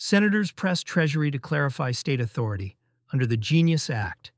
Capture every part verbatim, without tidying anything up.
Senators press Treasury to clarify state authority under the GENIUS Act.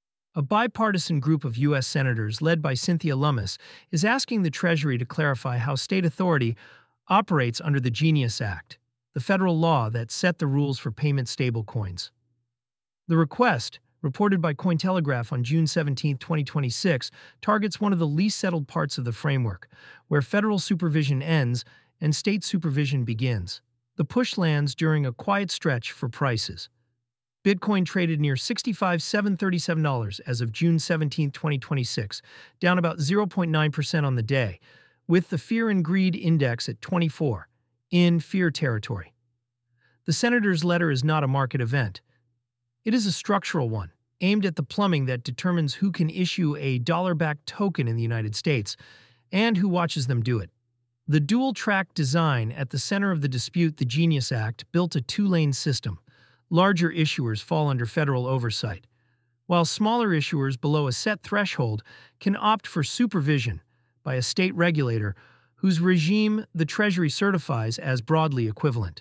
A bipartisan group of U S senators led by Cynthia Lummis is asking the Treasury to clarify how state authority operates under the GENIUS Act, the federal law that set the rules for payment stablecoins. The request, reported by Cointelegraph on June seventeenth, twenty twenty-six, targets one of the least settled parts of the framework, where federal supervision ends and state supervision begins. The push lands during a quiet stretch for prices. Bitcoin traded near sixty-five thousand seven hundred thirty-seven dollars as of June seventeenth, twenty twenty-six, down about zero point nine percent on the day, with the Fear and Greed Index at twenty-four, in fear territory. The senator's letter is not a market event. It is a structural one, aimed at the plumbing that determines who can issue a dollar-backed token in the United States and who watches them do it. The dual-track design at the center of the dispute, the GENIUS Act, built a two-lane system. Larger issuers fall under federal oversight, while smaller issuers below a set threshold can opt for supervision by a state regulator whose regime the Treasury certifies as broadly equivalent.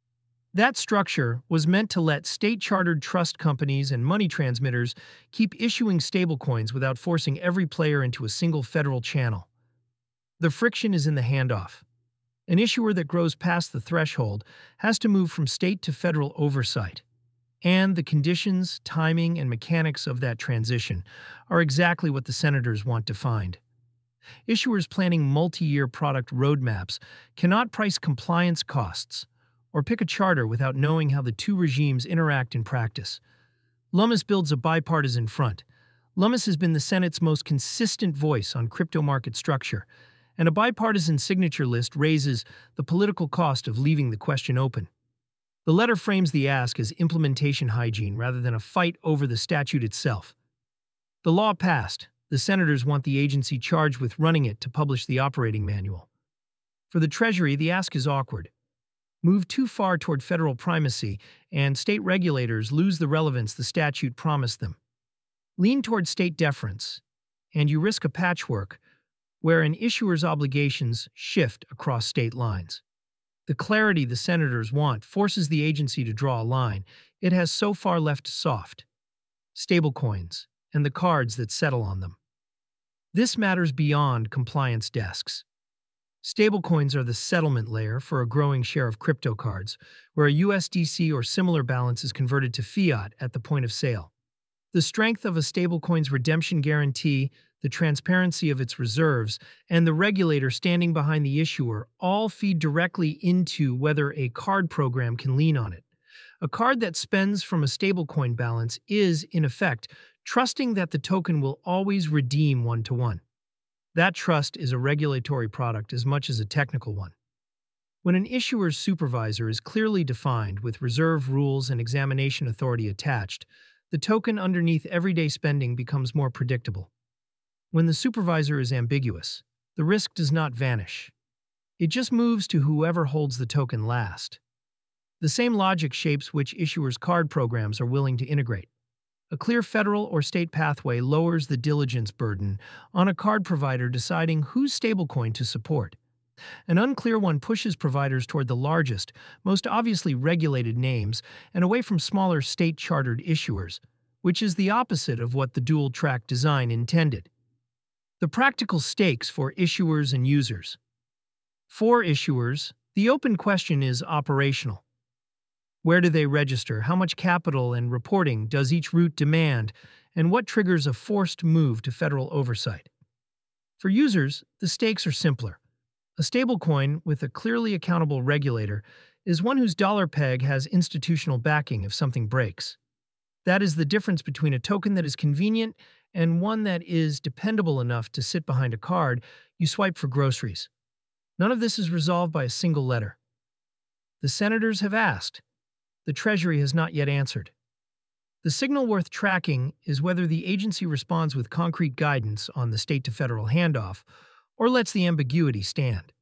That structure was meant to let state-chartered trust companies and money transmitters keep issuing stablecoins without forcing every player into a single federal channel. The friction is in the handoff. An issuer that grows past the threshold has to move from state to federal oversight, and the conditions, timing, and mechanics of that transition are exactly what the senators want defined. Issuers planning multi-year product roadmaps cannot price compliance costs or pick a charter without knowing how the two regimes interact in practice. Lummis builds a bipartisan front. Lummis has been the Senate's most consistent voice on crypto market structure, and a bipartisan signature list raises the political cost of leaving the question open. The letter frames the ask as implementation hygiene rather than a fight over the statute itself. The law passed. The senators want the agency charged with running it to publish the operating manual. For the Treasury, the ask is awkward. Move too far toward federal primacy, and state regulators lose the relevance the statute promised them. Lean toward state deference, and you risk a patchwork where an issuer's obligations shift across state lines. The clarity the senators want forces the agency to draw a line it has so far left soft: stablecoins and the cards that settle on them. This matters beyond compliance desks. Stablecoins are the settlement layer for a growing share of crypto cards, where a U S D C or similar balance is converted to fiat at the point of sale. The strength of a stablecoin's redemption guarantee, the transparency of its reserves, and the regulator standing behind the issuer all feed directly into whether a card program can lean on it. A card that spends from a stablecoin balance is, in effect, trusting that the token will always redeem one-to-one. That trust is a regulatory product as much as a technical one. When an issuer's supervisor is clearly defined with reserve rules and examination authority attached, the token underneath everyday spending becomes more predictable. When the supervisor is ambiguous, the risk does not vanish. It just moves to whoever holds the token last. The same logic shapes which issuers' card programs are willing to integrate. A clear federal or state pathway lowers the diligence burden on a card provider deciding whose stablecoin to support. An unclear one pushes providers toward the largest, most obviously regulated names and away from smaller state-chartered issuers, which is the opposite of what the dual-track design intended. The practical stakes for issuers and users. For issuers, the open question is operational. Where do they register? How much capital and reporting does each route demand? And what triggers a forced move to federal oversight? For users, the stakes are simpler. A stablecoin with a clearly accountable regulator is one whose dollar peg has institutional backing if something breaks. That is the difference between a token that is convenient and one that is dependable enough to sit behind a card you swipe for groceries. None of this is resolved by a single letter. The senators have asked. The Treasury has not yet answered. The signal worth tracking is whether the agency responds with concrete guidance on the state-to-federal handoff or lets the ambiguity stand.